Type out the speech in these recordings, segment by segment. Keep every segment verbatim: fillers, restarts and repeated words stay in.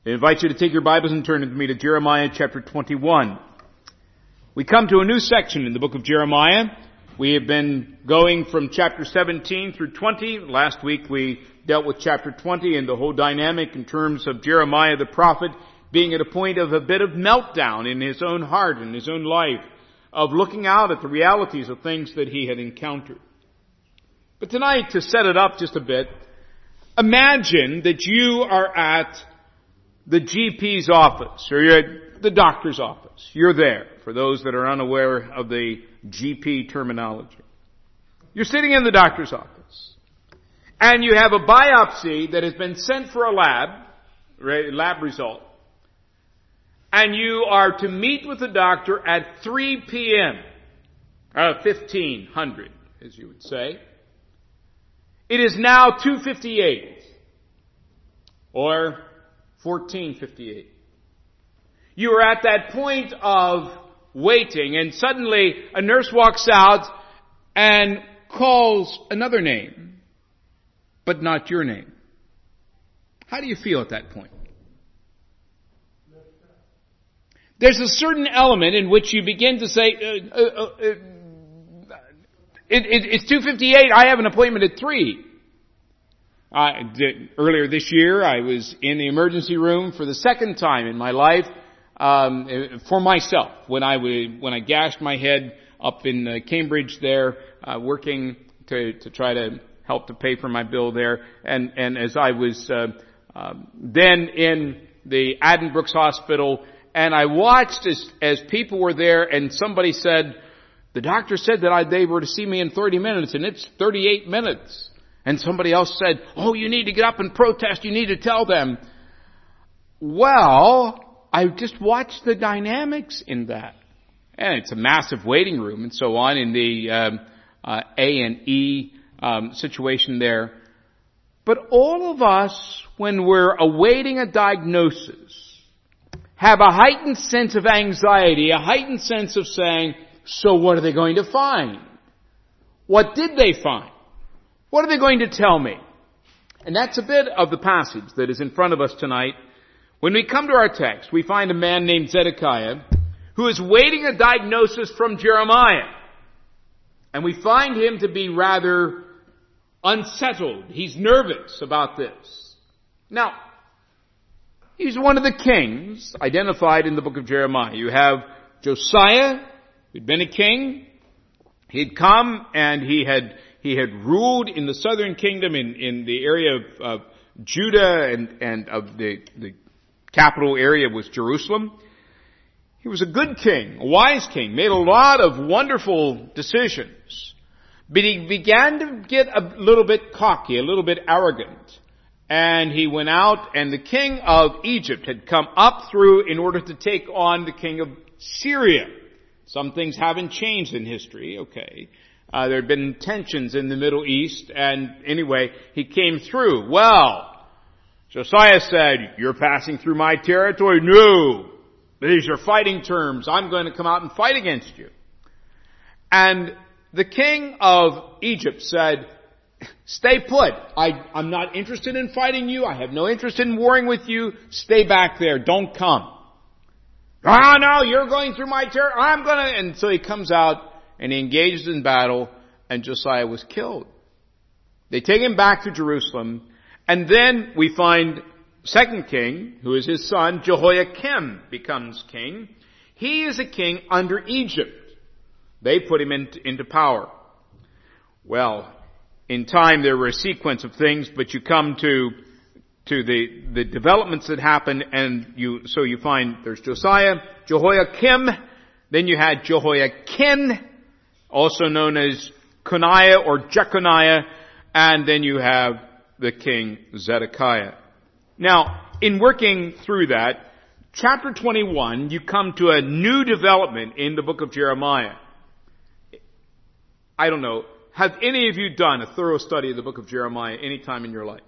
I invite you to take your Bibles and turn with me to Jeremiah chapter twenty-one. We come to a new section in the book of Jeremiah. We have been going from chapter seventeen through twenty. Last week we dealt with chapter twenty and the whole dynamic in terms of Jeremiah the prophet being at a point of a bit of meltdown in his own heart and his own life, of looking out at the realities of things that he had encountered. But tonight, to set it up just a bit, imagine that you are at the G P's office, or you're at the doctor's office. You're there, for those that are unaware of the G P terminology. You're sitting in the doctor's office, and you have a biopsy that has been sent for a lab, lab result, and you are to meet with the doctor at three p.m., uh, fifteen hundred, as you would say. It is now two fifty-eight, or fourteen fifty-eight. You are at that point of waiting, and suddenly a nurse walks out and calls another name, but not your name. How do you feel at that point? There's a certain element in which you begin to say, uh, uh, uh, it, it, it's two fifty-eight, I have an appointment at three. Uh, earlier this year, I was in the emergency room for the second time in my life, um, for myself, when I would, when I gashed my head up in uh, Cambridge there, uh, working to, to try to help to pay for my bill there. And, and as I was, uh, um, then in the Addenbrooke's Hospital, and I watched as, as people were there, and somebody said, the doctor said that I, they were to see me in thirty minutes, and it's thirty-eight minutes. And somebody else said, oh, you need to get up and protest. You need to tell them. Well, I just watched the dynamics in that. And it's a massive waiting room and so on in the um, uh, A and E um, situation there. But all of us, when we're awaiting a diagnosis, have a heightened sense of anxiety, a heightened sense of saying, so what are they going to find? What did they find? What are they going to tell me? And that's a bit of the passage that is in front of us tonight. When we come to our text, we find a man named Zedekiah who is waiting a diagnosis from Jeremiah. And we find him to be rather unsettled. He's nervous about this. Now, he's one of the kings identified in the book of Jeremiah. You have Josiah, who'd been a king. He'd come and he had He had ruled in the southern kingdom in, in the area of, of Judah, and, and of the, the capital area was Jerusalem. He was a good king, a wise king, made a lot of wonderful decisions. But he began to get a little bit cocky, a little bit arrogant. And he went out, and the king of Egypt had come up through in order to take on the king of Syria. Some things haven't changed in history, okay. Uh, there had been tensions in the Middle East, and anyway, he came through. Well, Josiah said, you're passing through my territory? No. These are fighting terms. I'm going to come out and fight against you. And the king of Egypt said, stay put. I, I'm not interested in fighting you. I have no interest in warring with you. Stay back there. Don't come. Ah, no, you're going through my territory. I'm going to... And so he comes out, and he engages in battle, and Josiah was killed. They take him back to Jerusalem, and then we find second king, who is his son, Jehoiakim, becomes king. He is a king under Egypt. They put him into, into power. Well, in time there were a sequence of things, but you come to to the, the developments that happened, and you so you find there's Josiah, Jehoiakim, then you had Jehoiakim, also known as Coniah or Jeconiah, and then you have the king Zedekiah. Now, in working through that, chapter twenty-one, you come to a new development in the book of Jeremiah. I don't know, have any of you done a thorough study of the book of Jeremiah any time in your life?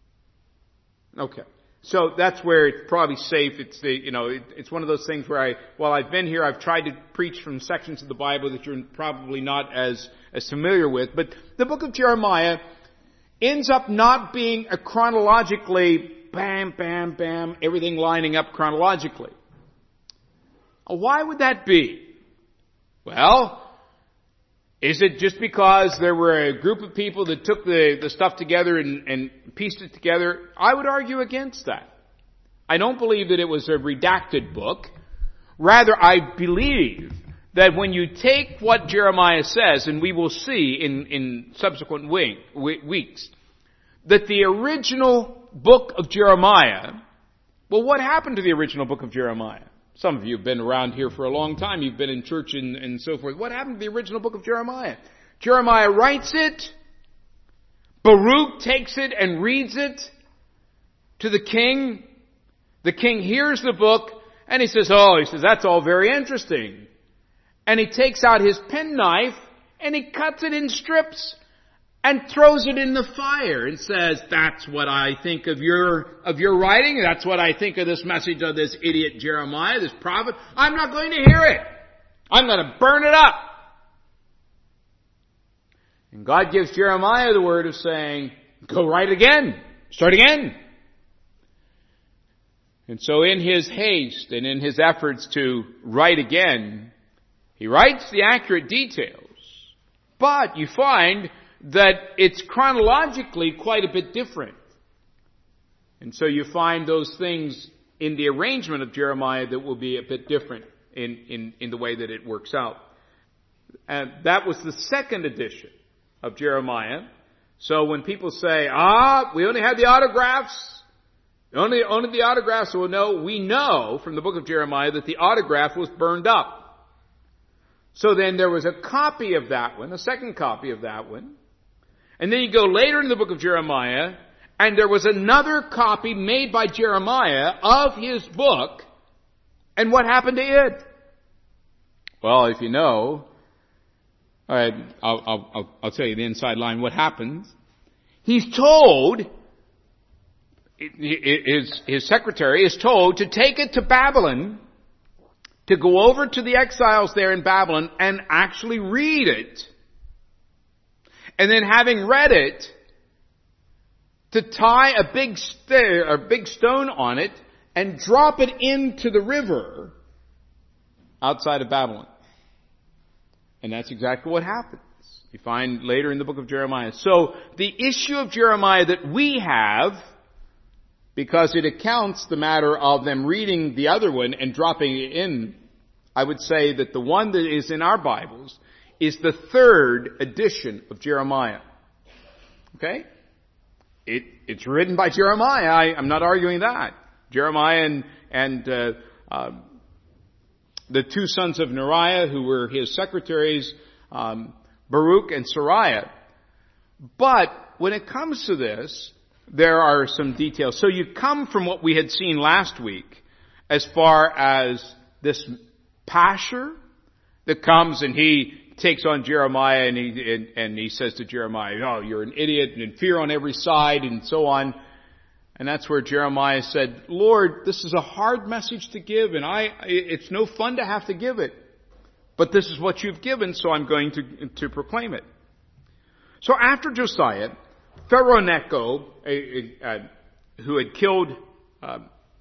Okay. So that's where it's probably safe. It's the, you know, it, it's one of those things where I, while I've been here, I've tried to preach from sections of the Bible that you're probably not as, as familiar with. But the book of Jeremiah ends up not being a chronologically bam, bam, bam, everything lining up chronologically. Why would that be? Well, is it just because there were a group of people that took the, the stuff together and, and pieced it together? I would argue against that. I don't believe that it was a redacted book. Rather, I believe that when you take what Jeremiah says, and we will see in, in subsequent week, weeks, that the original book of Jeremiah, well, what happened to the original book of Jeremiah? Some of you have been around here for a long time. You've been in church and, and so forth. What happened to the original book of Jeremiah? Jeremiah writes it. Baruch takes it and reads it to the king. The king hears the book and he says, oh, he says, that's all very interesting. And he takes out his penknife and he cuts it in strips and throws it in the fire and says, that's what I think of your, of your writing. That's what I think of this message of this idiot Jeremiah, this prophet. I'm not going to hear it. I'm going to burn it up. And God gives Jeremiah the word of saying, go write again. Start again. And so in his haste and in his efforts to write again, he writes the accurate details. But you find that it's chronologically quite a bit different. And so you find those things in the arrangement of Jeremiah that will be a bit different in, in, in the way that it works out. And that was the second edition of Jeremiah. So when people say, ah, we only had the autographs, only, only the autographs, well, no, we know from the book of Jeremiah that the autograph was burned up. So then there was a copy of that one, a second copy of that one. And then you go later in the book of Jeremiah, and there was another copy made by Jeremiah of his book. And what happened to it? Well, if you know, all right, I'll, I'll, I'll tell you the inside line. What happens? He's told, his, his secretary is told to take it to Babylon, to go over to the exiles there in Babylon and actually read it. And then having read it, to tie a big, st- a big stone on it and drop it into the river outside of Babylon. And that's exactly what happens. You find later in the book of Jeremiah. So the issue of Jeremiah that we have, because it accounts the matter of them reading the other one and dropping it in, I would say that the one that is in our Bibles is the third edition of Jeremiah. Okay? It, it's written by Jeremiah. I, I'm not arguing that. Jeremiah and, and uh, uh, the two sons of Neriah, who were his secretaries, um, Baruch and Sariah. But when it comes to this, there are some details. So you come from what we had seen last week as far as this Pasher that comes and he takes on Jeremiah and he, and, and he says to Jeremiah, oh, you're an idiot and in fear on every side and so on. And that's where Jeremiah said, Lord, this is a hard message to give and I, it's no fun to have to give it. But this is what you've given, so I'm going to, to proclaim it. So after Josiah, Pharaoh Necho, uh, uh, who had killed uh,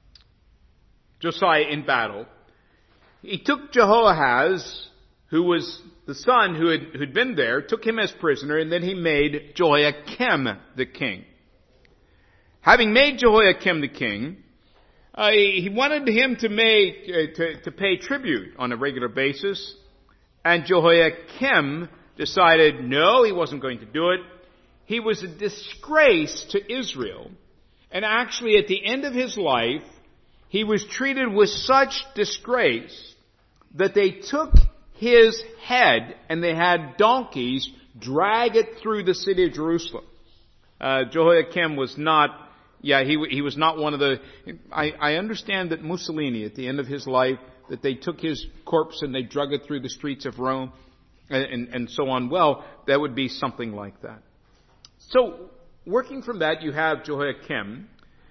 Josiah in battle, he took Jehoahaz, who was the son who had who'd been there, took him as prisoner, and then he made Jehoiakim the king. Having made Jehoiakim the king, uh, he wanted him to make uh, to, to pay tribute on a regular basis, and Jehoiakim decided no, he wasn't going to do it. He was a disgrace to Israel, and actually at the end of his life, he was treated with such disgrace that they took his head and they had donkeys drag it through the city of Jerusalem. Uh, Jehoiakim was not, yeah, he he was not one of the, I, I understand that Mussolini at the end of his life, that they took his corpse and they drug it through the streets of Rome and, and, and so on. Well, that would be something like that. So, working from that, you have Jehoiakim.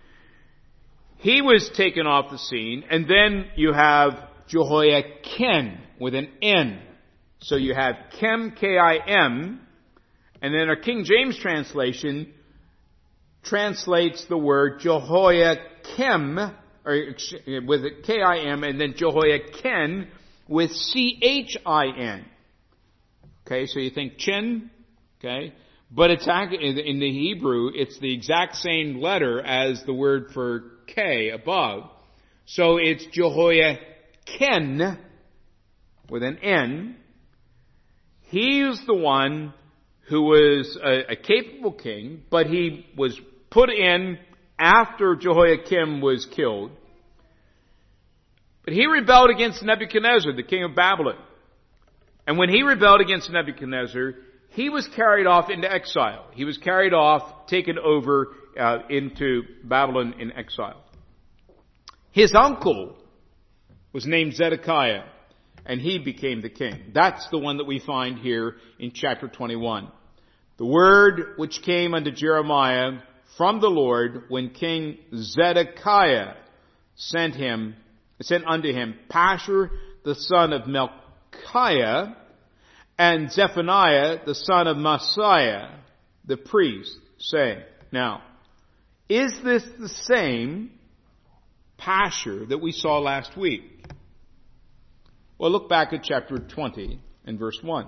He was taken off the scene, and then you have Jehoiakim with an N. So you have Kim, K I M, and then our King James translation, translates the word Jehoiakim, or with K I M, and then Jehoiakim with C H I N. Okay, so you think chin, okay, but it's in the Hebrew, it's the exact same letter as the word for K above. So it's Jehoiakim with an N. He's the one who was a, a capable king, but he was put in after Jehoiakim was killed. But he rebelled against Nebuchadnezzar, the king of Babylon. And when he rebelled against Nebuchadnezzar, he was carried off into exile. He was carried off, taken over uh, into Babylon in exile. His uncle was named Zedekiah, and he became the king. That's the one that we find here in chapter twenty-one. The word which came unto Jeremiah from the Lord when King Zedekiah sent him, sent unto him Pashur the son of Melchiah and Zephaniah the son of Maaseiah the priest, saying, now, is this the same Pashur that we saw last week? Well, look back at chapter twenty and verse one.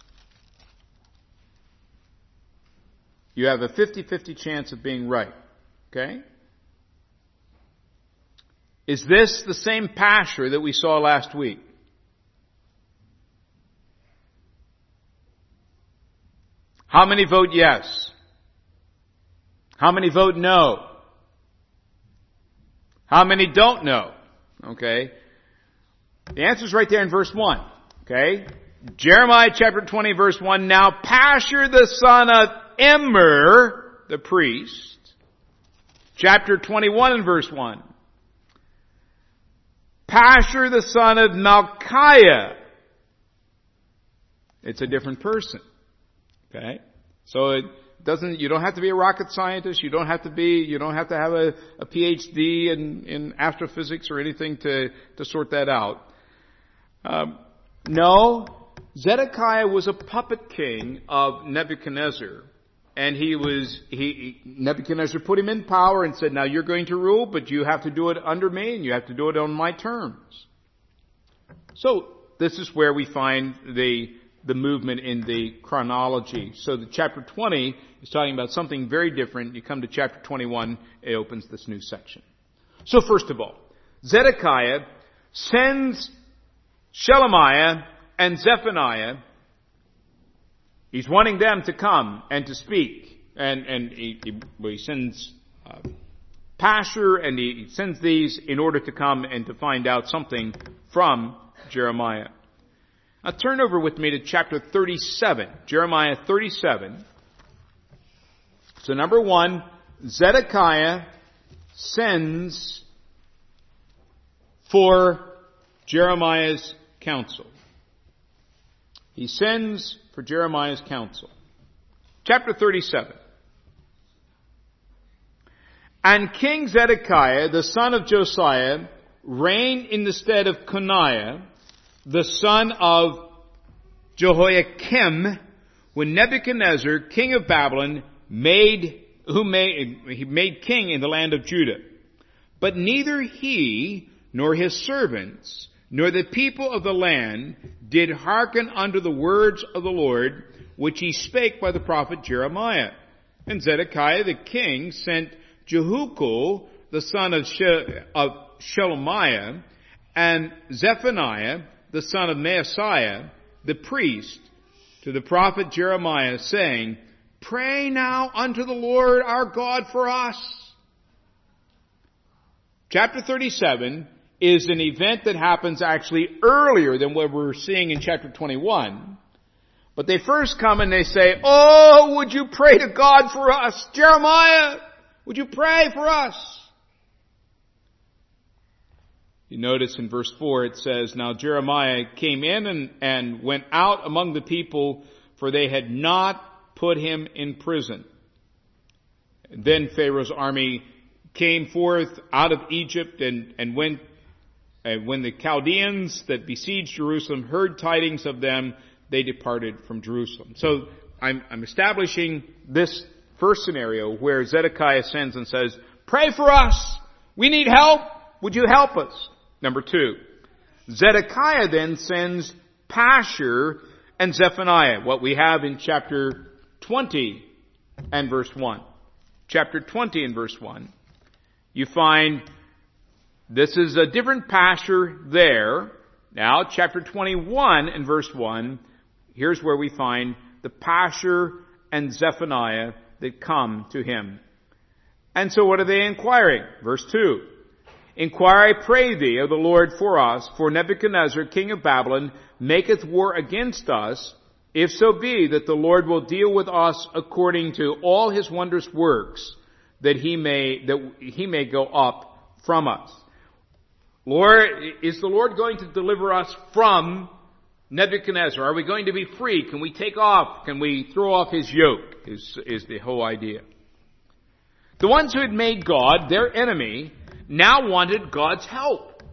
You have a fifty-fifty chance of being right. Okay? Is this the same Pashur that we saw last week? How many vote yes? How many vote no? How many don't know? Okay? The answer is right there in verse one. Okay? Jeremiah chapter twenty verse one. Now Pashur the son of Immer, the priest. Chapter twenty-one and verse one. Pashur the son of Melchiah. It's a different person. Okay? So it doesn't, you don't have to be a rocket scientist. You don't have to be, you don't have to have a, a P H D in, in astrophysics or anything to, to sort that out. Um, no, Zedekiah was a puppet king of Nebuchadnezzar. And he was, he, Nebuchadnezzar put him in power and said, now you're going to rule, but you have to do it under me and you have to do it on my terms. So, this is where we find the, the movement in the chronology. So the chapter twenty is talking about something very different. You come to chapter twenty-one, it opens this new section. So first of all, Zedekiah sends Shelemiah and Zephaniah. He's wanting them to come and to speak. And, and he, he, well, he sends uh, Pashur and he sends these in order to come and to find out something from Jeremiah. Now turn over with me to chapter thirty-seven. Jeremiah thirty-seven. So number one, Zedekiah sends for Jeremiah's counsel. He sends for Jeremiah's counsel. Chapter thirty-seven. And King Zedekiah, the son of Josiah, reigned in the stead of Coniah, the son of Jehoiakim, when Nebuchadnezzar, king of Babylon, made, who made, he made king in the land of Judah. But neither he, nor his servants, nor the people of the land did hearken unto the words of the Lord, which he spake by the prophet Jeremiah. And Zedekiah the king sent Jehukal, the son of, She- of Shelemiah, and Zephaniah, the son of Maaseiah, the priest, to the prophet Jeremiah, saying, Pray now unto the Lord our God for us. Chapter thirty-seven is an event that happens actually earlier than what we're seeing in chapter twenty-one. But they first come and they say, Oh, would you pray to God for us? Jeremiah, would you pray for us? You notice in verse four it says, Now Jeremiah came in and, and went out among the people, for they had not put him in prison. And then Pharaoh's army came forth out of Egypt and, and went, and when the Chaldeans that besieged Jerusalem heard tidings of them, they departed from Jerusalem. So I'm, I'm establishing this first scenario where Zedekiah sends and says, pray for us. We need help. Would you help us? Number two, Zedekiah then sends Pashur and Zephaniah, what we have in chapter twenty and verse one. Chapter twenty and verse one, you find this is a different Pashur there. Now, chapter twenty-one and verse one, here's where we find the Pashur and Zephaniah that come to him. And so what are they inquiring? Verse two. Inquire, I pray thee, of the Lord for us, for Nebuchadnezzar, king of Babylon, maketh war against us, if so be that the Lord will deal with us according to all his wondrous works, that he may, that he may go up from us. Lord, is the Lord going to deliver us from Nebuchadnezzar? Are we going to be free? Can we take off? Can we throw off his yoke? Is, is the whole idea. The ones who had made God their enemy now wanted God's help.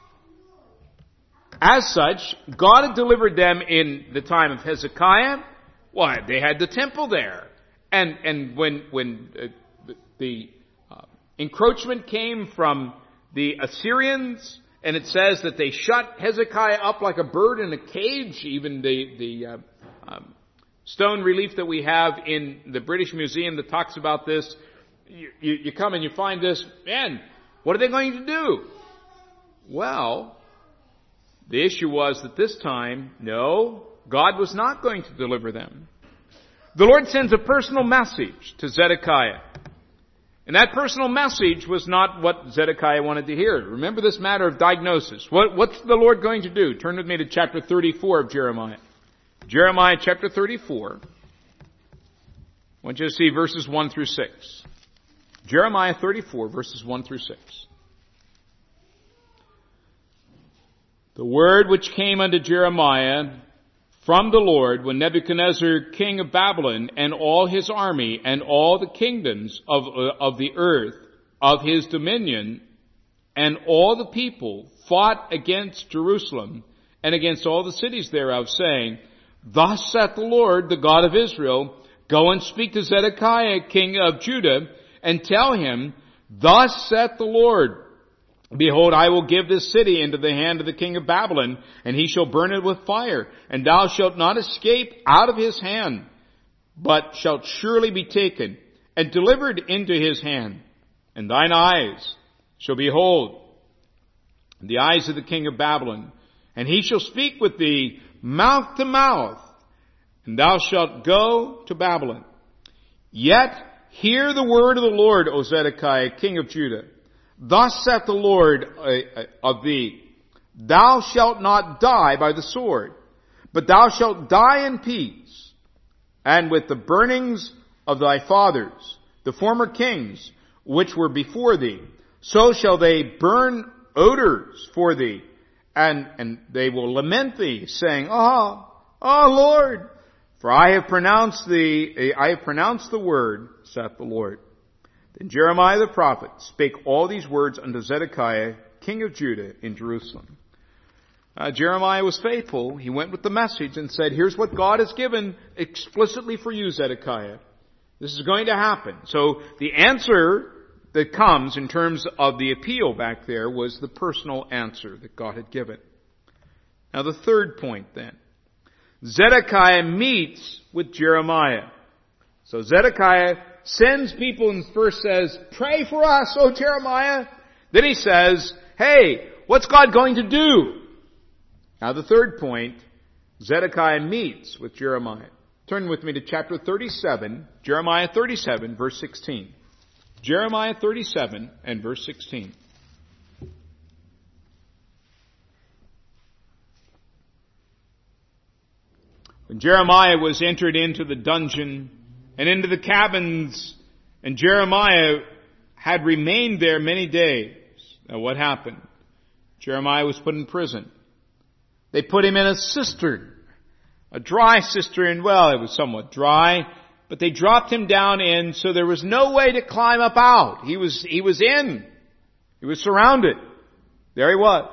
As such, God had delivered them in the time of Hezekiah. Well, they had the temple there. And, and when, when uh, the, the uh, encroachment came from the Assyrians, and it says that they shut Hezekiah up like a bird in a cage, even the, the uh, um, stone relief that we have in the British Museum that talks about this, you, you, you come and you find this, man, what are they going to do? Well, the issue was that this time, no, God was not going to deliver them. The Lord sends a personal message to Zedekiah. And that personal message was not what Zedekiah wanted to hear. Remember this matter of diagnosis. What, what's the Lord going to do? Turn with me to chapter thirty-four of Jeremiah. Jeremiah chapter thirty-four. I want you to see verses one through six. Jeremiah thirty-four, verses one through six. The word which came unto Jeremiah from the Lord when Nebuchadnezzar, king of Babylon, and all his army, and all the kingdoms of, uh, of the earth, of his dominion, and all the people fought against Jerusalem, and against all the cities thereof, saying, Thus saith the Lord, the God of Israel, Go and speak to Zedekiah, king of Judah, and tell him, Thus saith the Lord, Behold, I will give this city into the hand of the king of Babylon, and he shall burn it with fire, and thou shalt not escape out of his hand, but shalt surely be taken, and delivered into his hand. And thine eyes shall behold the eyes of the king of Babylon, and he shall speak with thee mouth to mouth, and thou shalt go to Babylon. Yet hear the word of the Lord, O Zedekiah, king of Judah. Thus saith the Lord uh, of thee, Thou shalt not die by the sword, but thou shalt die in peace, and with the burnings of thy fathers, the former kings, which were before thee, so shall they burn odors for thee, and, and they will lament thee, saying, Ah, oh, ah, oh, Lord, for I have pronounced the, I have pronounced the word, saith the Lord. Then Jeremiah the prophet spake all these words unto Zedekiah, king of Judah, in Jerusalem. Uh, Jeremiah was faithful. He went with the message and said, here's what God has given explicitly for you, Zedekiah. This is going to happen. So the answer that comes in terms of the appeal back there was the personal answer that God had given. Now the third point then. Zedekiah meets with Jeremiah. So Zedekiah sends people and first says, pray for us, O Jeremiah. Then he says, hey, what's God going to do? Now the third point, Zedekiah meets with Jeremiah. Turn with me to chapter thirty-seven, Jeremiah thirty-seven, verse sixteen. Jeremiah thirty-seven and verse sixteen. When Jeremiah was entered into the dungeon and into the cabins, and Jeremiah had remained there many days. Now what happened? Jeremiah was put in prison. They put him in a cistern, a dry cistern. Well, it was somewhat dry, but they dropped him down in, so there was no way to climb up out. He was, he was in. He was surrounded. There he was.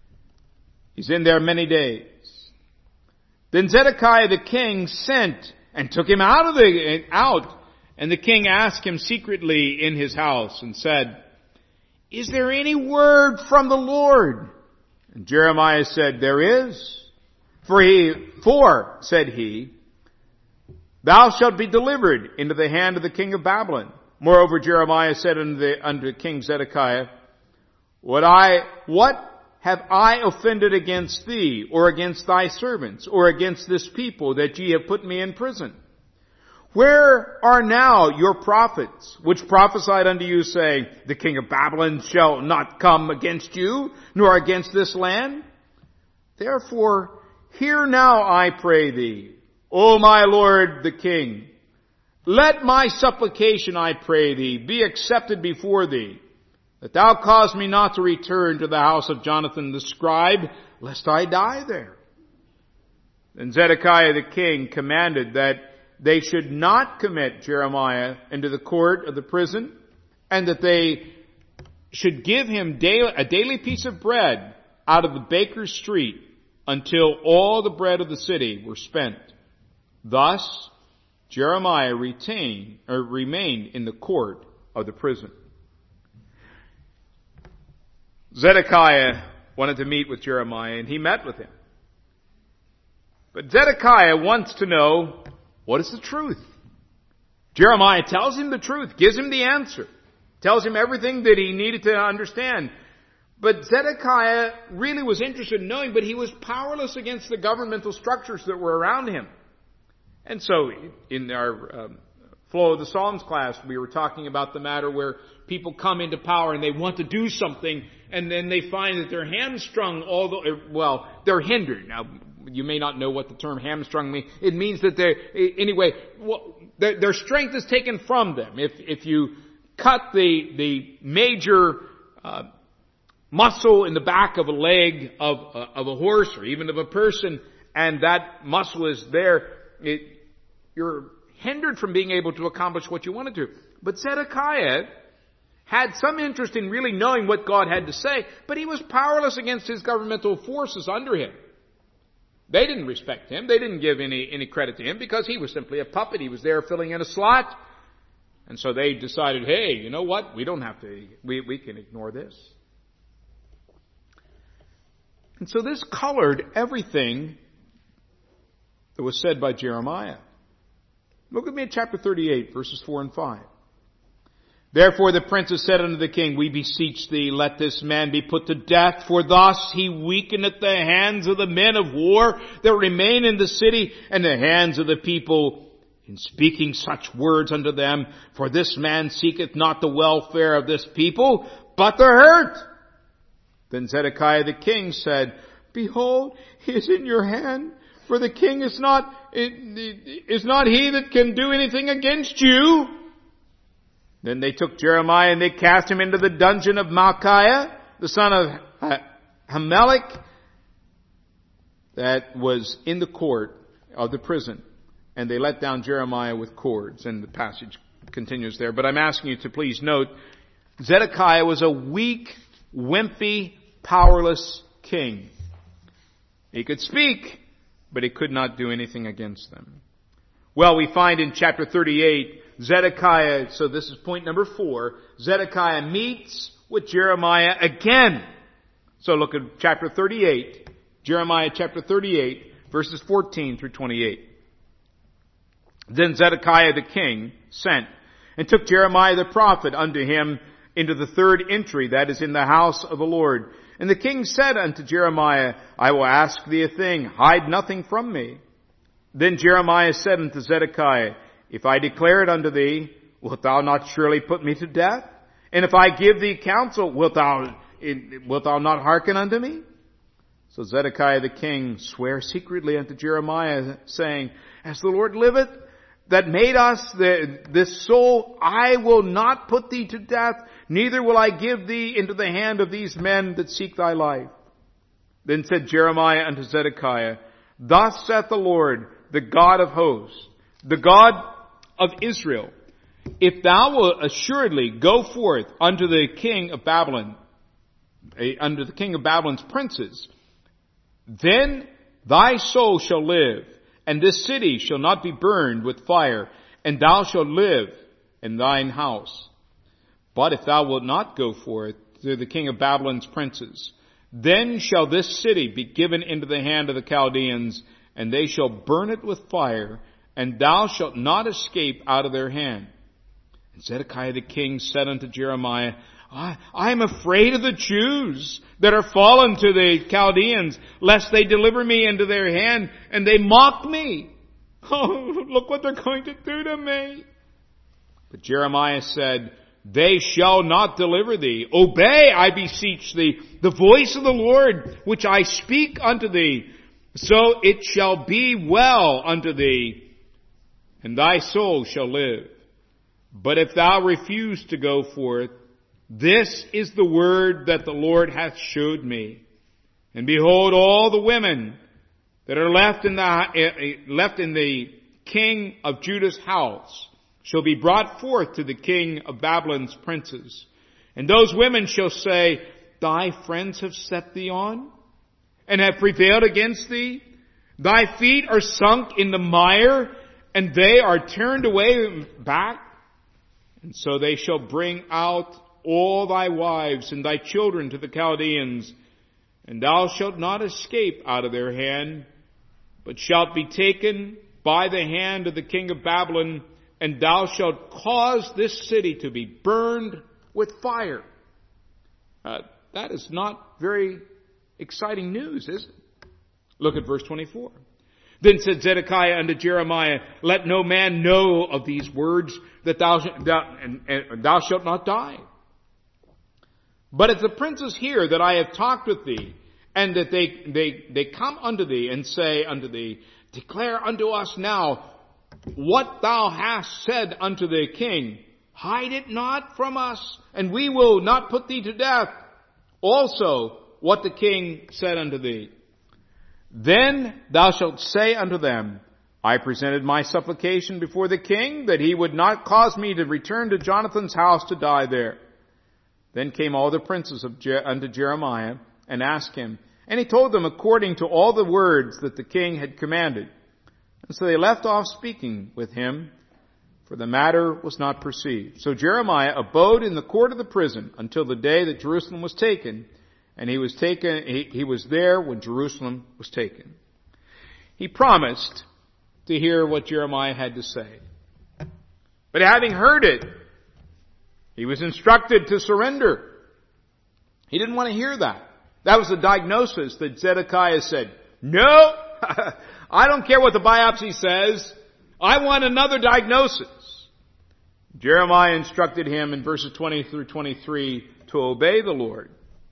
He's in there many days. Then Zedekiah the king sent and took him out of the, out. And the king asked him secretly in his house and said, "Is there any word from the Lord?" And Jeremiah said, "There is. For he, for, said he, thou shalt be delivered into the hand of the king of Babylon." Moreover, Jeremiah said unto, the, unto King Zedekiah, What I, what have I offended against thee, or against thy servants, or against this people, that ye have put me in prison? Where are now your prophets, which prophesied unto you, saying, The king of Babylon shall not come against you, nor against this land? Therefore, hear now, I pray thee, O my lord the king. Let my supplication, I pray thee, be accepted before thee, that thou cause me not to return to the house of Jonathan the scribe, lest I die there. Then Zedekiah the king commanded that they should not commit Jeremiah into the court of the prison, and that they should give him a daily piece of bread out of the baker's street until all the bread of the city were spent. Thus, Jeremiah retained, or remained in the court of the prison. Zedekiah wanted to meet with Jeremiah, and he met with him. But Zedekiah wants to know, what is the truth? Jeremiah tells him the truth, gives him the answer, tells him everything that he needed to understand. But Zedekiah really was interested in knowing, but he was powerless against the governmental structures that were around him. And so, in our um, Flow of the Psalms class, we were talking about the matter where people come into power and they want to do something, and then they find that they're hamstrung, all the, well, they're hindered. Now, you may not know what the term hamstrung means. It means that they're, anyway, well, their, their strength is taken from them. If, if you cut the, the major, uh, muscle in the back of a leg of, uh, of a horse or even of a person, and that muscle is there, it, you're hindered from being able to accomplish what you want to do. But Zedekiah had some interest in really knowing what God had to say, but he was powerless against his governmental forces under him. They didn't respect him. They didn't give any, any credit to him because he was simply a puppet. He was there filling in a slot. And so they decided, hey, you know what? We don't have to, we, we can ignore this. And so this colored everything that was said by Jeremiah. Look at me at chapter thirty-eight, verses four and five. Therefore the princes said unto the king, We beseech thee, let this man be put to death, for thus he weakeneth the hands of the men of war that remain in the city, and the hands of the people in speaking such words unto them. For this man seeketh not the welfare of this people, but their hurt. Then Zedekiah the king said, Behold, he is in your hand, for the king is not, is not he that can do anything against you. Then they took Jeremiah and they cast him into the dungeon of Malchiah, the son of Hamelech, that was in the court of the prison. And they let down Jeremiah with cords. And the passage continues there. But I'm asking you to please note, Zedekiah was a weak, wimpy, powerless king. He could speak, but he could not do anything against them. Well, we find in chapter thirty-eight, Zedekiah, so this is point number four, Zedekiah meets with Jeremiah again. So look at chapter thirty-eight, Jeremiah chapter thirty-eight, verses fourteen through twenty-eight. Then Zedekiah the king sent and took Jeremiah the prophet unto him into the third entry, that is in the house of the Lord. And the king said unto Jeremiah, I will ask thee a thing, hide nothing from me. Then Jeremiah said unto Zedekiah, If I declare it unto thee, wilt thou not surely put me to death? And if I give thee counsel, wilt thou, wilt thou not hearken unto me? So Zedekiah the king sware secretly unto Jeremiah, saying, As the Lord liveth, that made us the, this soul, I will not put thee to death, neither will I give thee into the hand of these men that seek thy life. Then said Jeremiah unto Zedekiah, Thus saith the Lord, the God of hosts, the God of Israel, if thou wilt assuredly go forth unto the king of Babylon, unto the king of Babylon's princes, then thy soul shall live, and this city shall not be burned with fire, and thou shalt live in thine house. But if thou wilt not go forth to the king of Babylon's princes, then shall this city be given into the hand of the Chaldeans, and they shall burn it with fire, and thou shalt not escape out of their hand. And Zedekiah the king said unto Jeremiah, I, I am afraid of the Jews that are fallen to the Chaldeans, lest they deliver me into their hand, and they mock me. Oh, look what they're going to do to me. But Jeremiah said, they shall not deliver thee. Obey, I beseech thee, the voice of the Lord, which I speak unto thee. So it shall be well unto thee, and thy soul shall live. But if thou refuse to go forth, this is the word that the Lord hath showed me. And behold, all the women that are left in the, left in the king of Judah's house shall be brought forth to the king of Babylon's princes. And those women shall say, thy friends have set thee on, and have prevailed against thee. Thy feet are sunk in the mire, and they are turned away back. And so they shall bring out all thy wives and thy children to the Chaldeans, and thou shalt not escape out of their hand, but shalt be taken by the hand of the king of Babylon, and thou shalt cause this city to be burned with fire. Uh, that is not very exciting news, is it? Look at verse twenty-four. Then said Zedekiah unto Jeremiah, let no man know of these words, that thou, thou, and, and thou shalt not die. But if the princes hear that I have talked with thee, and that they, they, they come unto thee and say unto thee, declare unto us now what thou hast said unto the king. Hide it not from us, and we will not put thee to death. Also, what the king said unto thee. Then thou shalt say unto them, I presented my supplication before the king, that he would not cause me to return to Jonathan's house to die there. Then came all the princes of Je- unto Jeremiah, and asked him, and he told them according to all the words that the king had commanded. And so they left off speaking with him, for the matter was not perceived. So Jeremiah abode in the court of the prison until the day that Jerusalem was taken, and he was taken, he, he was there when Jerusalem was taken. He promised to hear what Jeremiah had to say. But having heard it, he was instructed to surrender. He didn't want to hear that. That was the diagnosis that Zedekiah said, no, I don't care what the biopsy says. I want another diagnosis. Jeremiah instructed him in verses twenty through twenty-three to obey the Lord.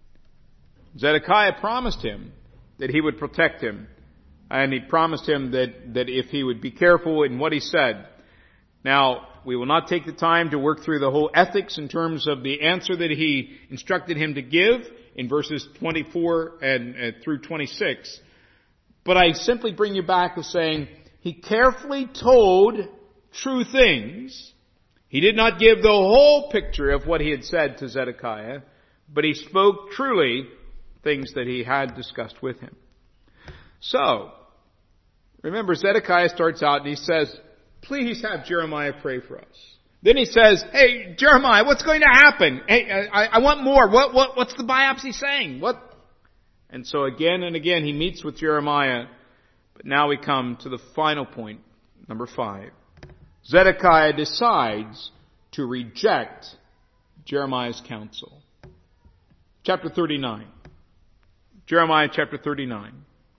Zedekiah promised him that he would protect him. And he promised him that, that if he would be careful in what he said. Now, we will not take the time to work through the whole ethics in terms of the answer that he instructed him to give in verses twenty-four and uh, through twenty-six. But I simply bring you back to saying he carefully told true things. He did not give the whole picture of what he had said to Zedekiah, but he spoke truly things that he had discussed with him. So, remember, Zedekiah starts out and he says, please have Jeremiah pray for us. Then he says, hey, Jeremiah, what's going to happen? Hey, I, I want more. What, what, what's the biopsy saying? What? And so again and again he meets with Jeremiah. But now we come to the final point, number five. Zedekiah decides to reject Jeremiah's counsel. Chapter thirty-nine. Jeremiah chapter thirty-nine.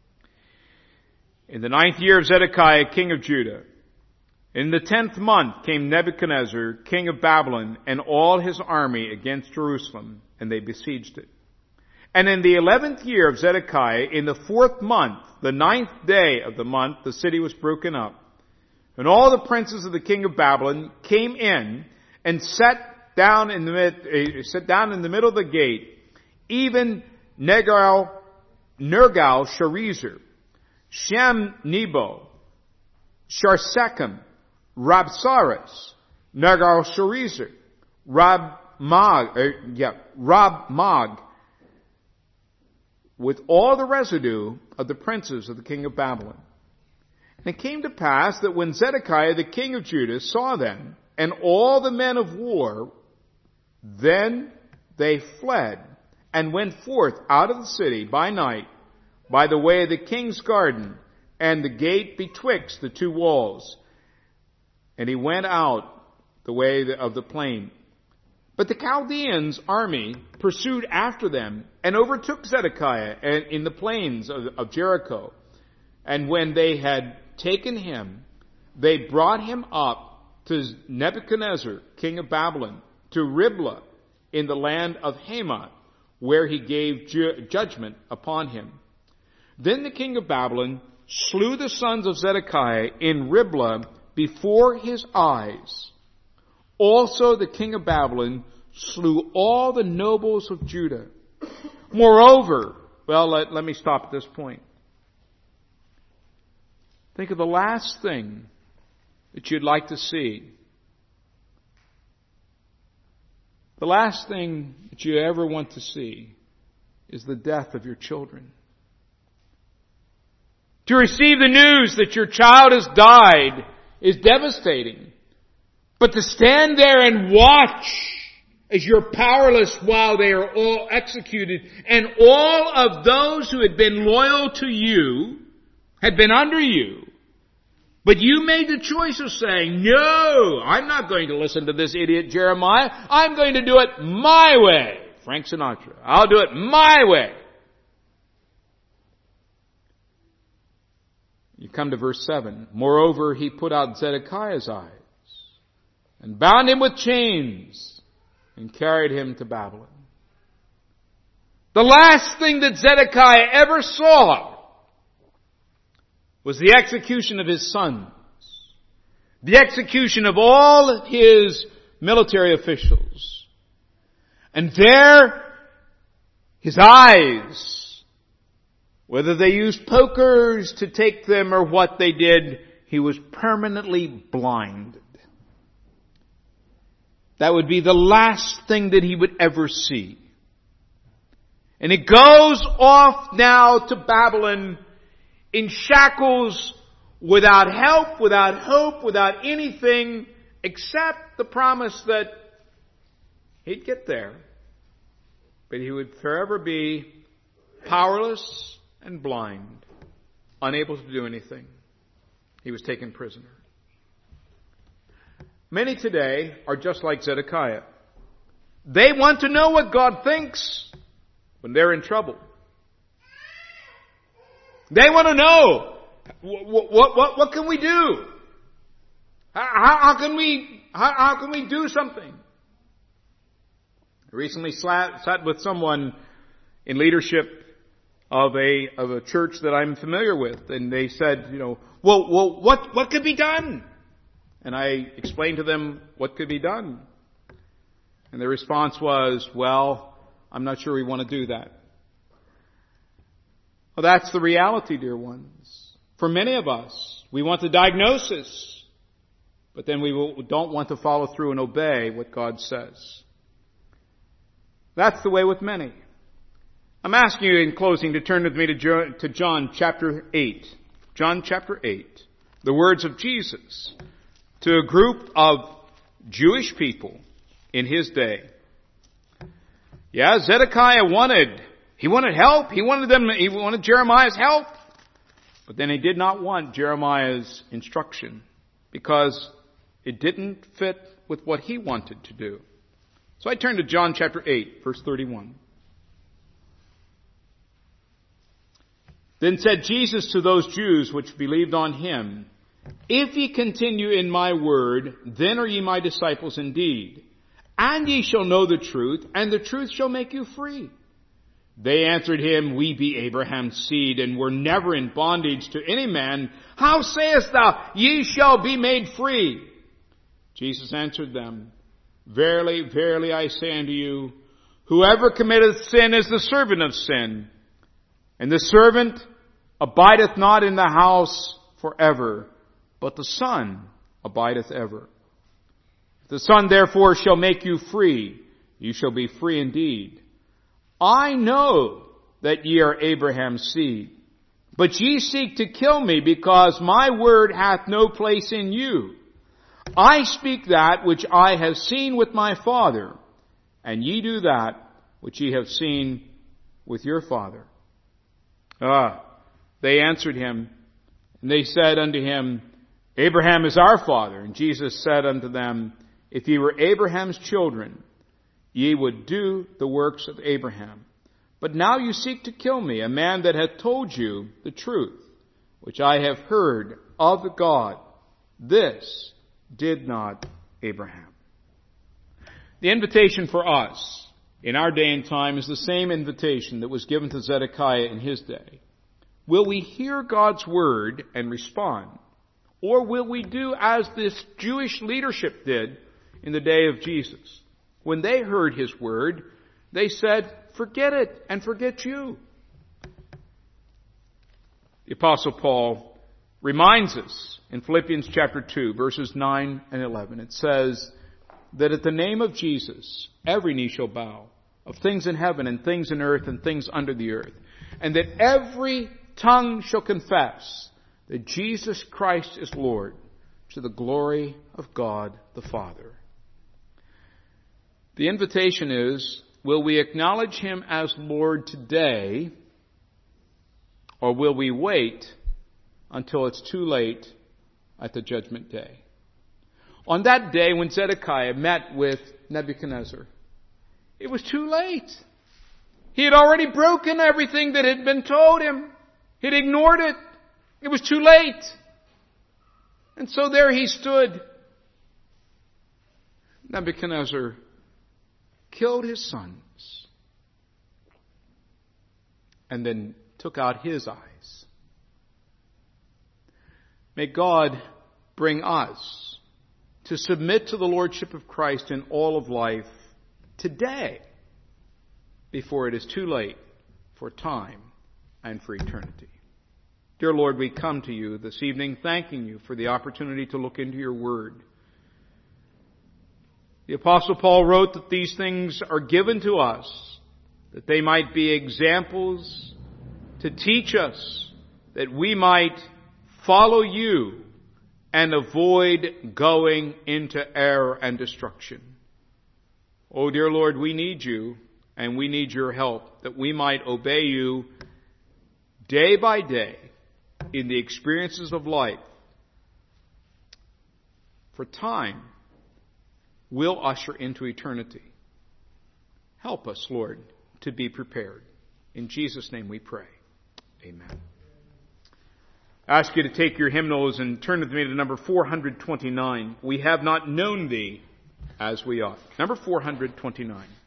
In the ninth year of Zedekiah, king of Judah, in the tenth month came Nebuchadnezzar, king of Babylon, and all his army against Jerusalem, and they besieged it. And in the eleventh year of Zedekiah, in the fourth month, the ninth day of the month, the city was broken up. And all the princes of the king of Babylon came in and sat down in the mid, uh, sat down in the middle of the gate, even Nergal, Nergal Sharezer, Shem Nebo, Sharsechem, Rabsaris, Nergal Sharezer, Rab Mag, uh, yeah, Rab Mag, with all the residue of the princes of the king of Babylon. And it came to pass that when Zedekiah the king of Judah saw them, and all the men of war, then they fled, and went forth out of the city by night, by the way of the king's garden, and the gate betwixt the two walls. And he went out the way of the plain. But the Chaldeans' army pursued after them, and overtook Zedekiah in the plains of Jericho. And when they had taken him, they brought him up to Nebuchadnezzar, king of Babylon, to Riblah in the land of Hamath, where he gave ju- judgment upon him. Then the king of Babylon slew the sons of Zedekiah in Riblah before his eyes. Also the king of Babylon slew all the nobles of Judah. Moreover, well, let, let me stop at this point. Think of the last thing that you'd like to see. The last thing that you ever want to see is the death of your children. To receive the news that your child has died is devastating. But to stand there and watch as you're powerless while they are all executed, and all of those who had been loyal to you had been under you, but you made the choice of saying, no, I'm not going to listen to this idiot Jeremiah. I'm going to do it my way. Frank Sinatra. I'll do it my way. You come to verse seven. Moreover, he put out Zedekiah's eyes and bound him with chains and carried him to Babylon. The last thing that Zedekiah ever saw was the execution of his sons, the execution of all his military officials. And there, his eyes, whether they used pokers to take them or what they did, he was permanently blinded. That would be the last thing that he would ever see. And it goes off now to Babylon in shackles, without help, without hope, without anything except the promise that he'd get there. But he would forever be powerless and blind, unable to do anything. He was taken prisoner. Many today are just like Zedekiah. They want to know what God thinks when they're in trouble. They want to know, what, what, what, what can we do? How, how can we, how, how can we do something? I recently sat, sat with someone in leadership of a, of a church that I'm familiar with, and they said, you know, well, well, what, what could be done? And I explained to them what could be done. And their response was, well, I'm not sure we want to do that. Well, that's the reality, dear ones. For many of us, we want the diagnosis, but then we will, don't want to follow through and obey what God says. That's the way with many. I'm asking you in closing to turn with me to, to John chapter eight. John chapter eight. The words of Jesus to a group of Jewish people in his day. Yeah, Zedekiah wanted He wanted help. He wanted them, he wanted Jeremiah's help. But then he did not want Jeremiah's instruction because it didn't fit with what he wanted to do. So I turn to John chapter eight, verse thirty-one. Then said Jesus to those Jews which believed on him, if ye continue in my word, then are ye my disciples indeed. And ye shall know the truth, and the truth shall make you free. They answered him, we be Abraham's seed, and were never in bondage to any man. How sayest thou, ye shall be made free? Jesus answered them, verily, verily, I say unto you, whoever committeth sin is the servant of sin. And the servant abideth not in the house forever, but the Son abideth ever. If the Son therefore shall make you free, you shall be free indeed. I know that ye are Abraham's seed, But ye seek to kill me, because my word hath no place in you. I speak that which I have seen with my Father, and ye do that which ye have seen with your father. Ah, they answered him, and they said unto him, Abraham is our father. And Jesus said unto them, If ye were Abraham's children, ye would do the works of Abraham. But now you seek to kill me, a man that hath told you the truth, which I have heard of the God. This did not Abraham. The invitation for us in our day and time is the same invitation that was given to Zedekiah in his day. Will we hear God's word and respond? Or will we do as this Jewish leadership did in the day of Jesus? When they heard his word, they said, forget it and forget you. The Apostle Paul reminds us in Philippians chapter two, verses nine and eleven. It says that at the name of Jesus, every knee shall bow, of things in heaven and things in earth and things under the earth, and that every tongue shall confess that Jesus Christ is Lord, to the glory of God the Father. The invitation is, will we acknowledge him as Lord today, or will we wait until it's too late at the judgment day? On that day when Zedekiah met with Nebuchadnezzar, it was too late. He had already broken everything that had been told him. He'd ignored it. It was too late. And so there he stood. Nebuchadnezzar killed his sons and then took out his eyes. May God bring us to submit to the Lordship of Christ in all of life today, before it is too late for time and for eternity. Dear Lord, we come to you this evening thanking you for the opportunity to look into your word. The Apostle Paul wrote that these things are given to us, that they might be examples to teach us, that we might follow you and avoid going into error and destruction. Oh, dear Lord, we need you, and we need your help, that we might obey you day by day in the experiences of life. For time will usher into eternity. Help us, Lord, to be prepared. In Jesus' name we pray. Amen. I ask you to take your hymnals and turn with me to number four hundred twenty-nine. We have not known thee as we ought. Number four hundred twenty-nine.